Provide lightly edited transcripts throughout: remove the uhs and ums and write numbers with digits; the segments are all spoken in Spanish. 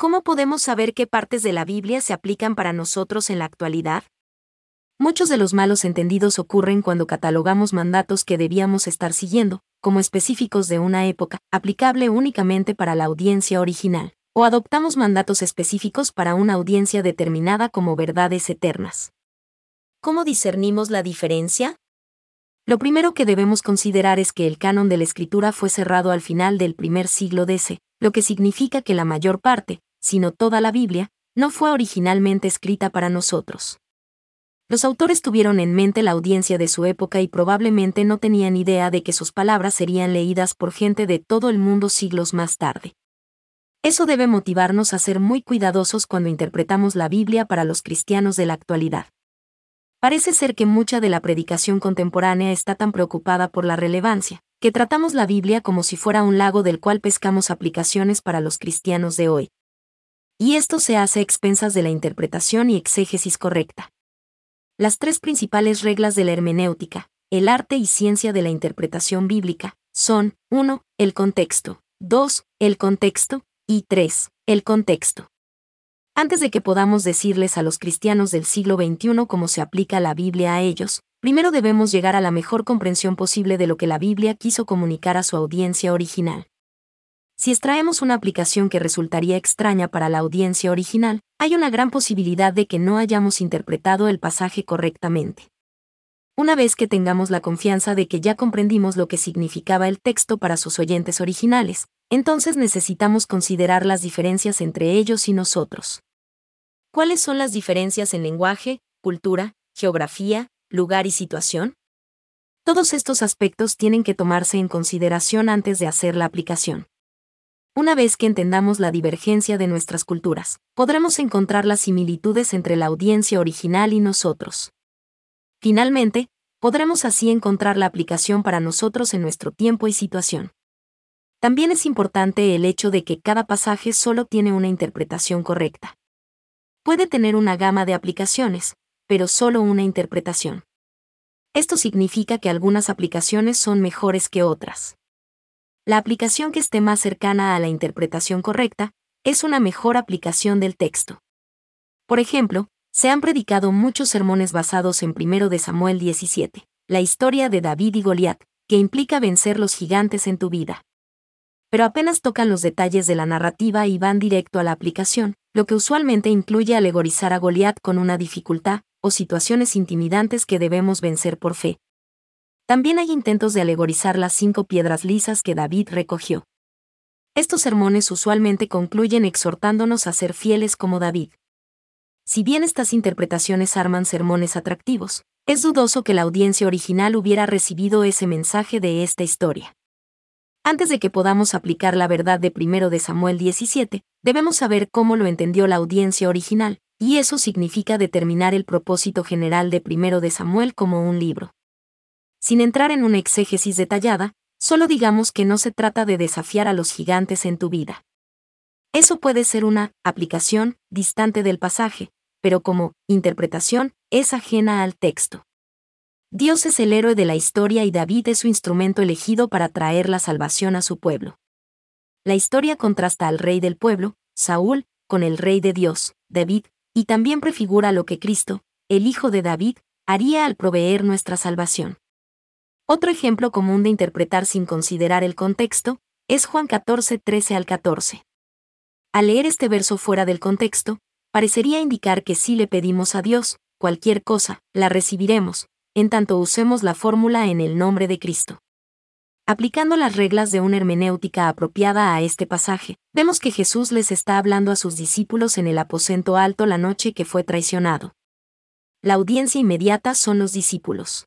¿Cómo podemos saber qué partes de la Biblia se aplican para nosotros en la actualidad? Muchos de los malos entendidos ocurren cuando catalogamos mandatos que debíamos estar siguiendo, como específicos de una época, aplicable únicamente para la audiencia original, o adoptamos mandatos específicos para una audiencia determinada como verdades eternas. ¿Cómo discernimos la diferencia? Lo primero que debemos considerar es que el canon de la Escritura fue cerrado al final del primer siglo DC, lo que significa que la mayor parte, si no toda la Biblia, no fue originalmente escrita para nosotros. Los autores tuvieron en mente la audiencia de su época y probablemente no tenían idea de que sus palabras serían leídas por gente de todo el mundo siglos más tarde. Eso debe motivarnos a ser muy cuidadosos cuando interpretamos la Biblia para los cristianos de la actualidad. Parece ser que mucha de la predicación contemporánea está tan preocupada por la relevancia, que tratamos la Biblia como si fuera un lago del cual pescamos aplicaciones para los cristianos de hoy. Y esto se hace a expensas de la interpretación y exégesis correcta. Las tres principales reglas de la hermenéutica, el arte y ciencia de la interpretación bíblica, son 1. El contexto, 2. El contexto, y 3. El contexto. Antes de que podamos decirles a los cristianos del siglo XXI cómo se aplica la Biblia a ellos, primero debemos llegar a la mejor comprensión posible de lo que la Biblia quiso comunicar a su audiencia original. Si extraemos una aplicación que resultaría extraña para la audiencia original, hay una gran posibilidad de que no hayamos interpretado el pasaje correctamente. Una vez que tengamos la confianza de que ya comprendimos lo que significaba el texto para sus oyentes originales, entonces necesitamos considerar las diferencias entre ellos y nosotros. ¿Cuáles son las diferencias en lenguaje, cultura, geografía, lugar y situación? Todos estos aspectos tienen que tomarse en consideración antes de hacer la aplicación. Una vez que entendamos la divergencia de nuestras culturas, podremos encontrar las similitudes entre la audiencia original y nosotros. Finalmente, podremos así encontrar la aplicación para nosotros en nuestro tiempo y situación. También es importante el hecho de que cada pasaje solo tiene una interpretación correcta. Puede tener una gama de aplicaciones, pero solo una interpretación. Esto significa que algunas aplicaciones son mejores que otras. La aplicación que esté más cercana a la interpretación correcta es una mejor aplicación del texto. Por ejemplo, se han predicado muchos sermones basados en 1 de Samuel 17, la historia de David y Goliat, que implica vencer los gigantes en tu vida. Pero apenas tocan los detalles de la narrativa y van directo a la aplicación, lo que usualmente incluye alegorizar a Goliat con una dificultad o situaciones intimidantes que debemos vencer por fe. También hay intentos de alegorizar las 5 piedras lisas que David recogió. Estos sermones usualmente concluyen exhortándonos a ser fieles como David. Si bien estas interpretaciones arman sermones atractivos, es dudoso que la audiencia original hubiera recibido ese mensaje de esta historia. Antes de que podamos aplicar la verdad de 1 de Samuel 17, debemos saber cómo lo entendió la audiencia original, y eso significa determinar el propósito general de 1 de Samuel como un libro. Sin entrar en una exégesis detallada, solo digamos que no se trata de desafiar a los gigantes en tu vida. Eso puede ser una aplicación distante del pasaje, pero como interpretación es ajena al texto. Dios es el héroe de la historia y David es su instrumento elegido para traer la salvación a su pueblo. La historia contrasta al rey del pueblo, Saúl, con el rey de Dios, David, y también prefigura lo que Cristo, el Hijo de David, haría al proveer nuestra salvación. Otro ejemplo común de interpretar sin considerar el contexto es Juan 14, 13 al 14. Al leer este verso fuera del contexto, parecería indicar que si le pedimos a Dios cualquier cosa, la recibiremos, en tanto usemos la fórmula en el nombre de Cristo. Aplicando las reglas de una hermenéutica apropiada a este pasaje, vemos que Jesús les está hablando a sus discípulos en el aposento alto la noche que fue traicionado. La audiencia inmediata son los discípulos.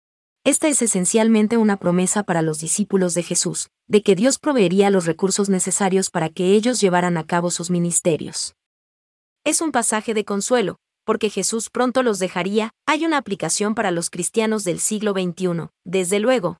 Esta es esencialmente una promesa para los discípulos de Jesús, de que Dios proveería los recursos necesarios para que ellos llevaran a cabo sus ministerios. Es un pasaje de consuelo, porque Jesús pronto los dejaría. Hay una aplicación para los cristianos del siglo XXI, desde luego.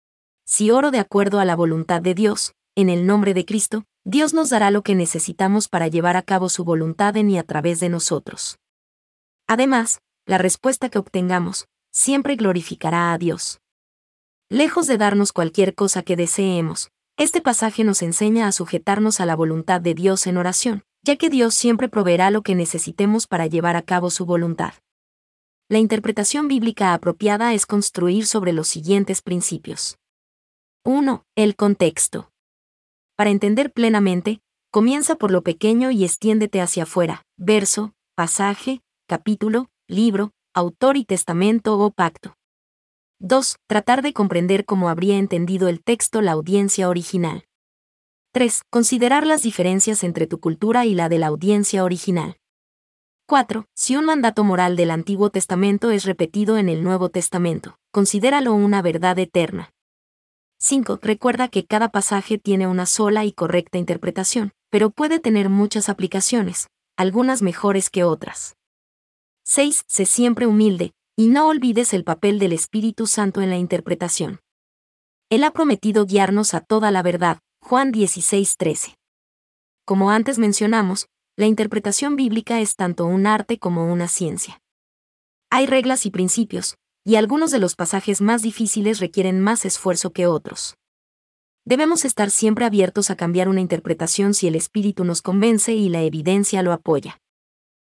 Si oro de acuerdo a la voluntad de Dios, en el nombre de Cristo, Dios nos dará lo que necesitamos para llevar a cabo su voluntad en y a través de nosotros. Además, la respuesta que obtengamos siempre glorificará a Dios. Lejos de darnos cualquier cosa que deseemos, este pasaje nos enseña a sujetarnos a la voluntad de Dios en oración, ya que Dios siempre proveerá lo que necesitemos para llevar a cabo su voluntad. La interpretación bíblica apropiada es construir sobre los siguientes principios. 1. El contexto. Para entender plenamente, comienza por lo pequeño y extiéndete hacia afuera: verso, pasaje, capítulo, libro, autor y testamento o pacto. 2. Tratar de comprender cómo habría entendido el texto la audiencia original. 3. Considerar las diferencias entre tu cultura y la de la audiencia original. 4. Si un mandato moral del Antiguo Testamento es repetido en el Nuevo Testamento, considéralo una verdad eterna. 5. Recuerda que cada pasaje tiene una sola y correcta interpretación, pero puede tener muchas aplicaciones, algunas mejores que otras. 6. Sé siempre humilde, y no olvides el papel del Espíritu Santo en la interpretación. Él ha prometido guiarnos a toda la verdad, Juan 16:13. Como antes mencionamos, la interpretación bíblica es tanto un arte como una ciencia. Hay reglas y principios, y algunos de los pasajes más difíciles requieren más esfuerzo que otros. Debemos estar siempre abiertos a cambiar una interpretación si el Espíritu nos convence y la evidencia lo apoya.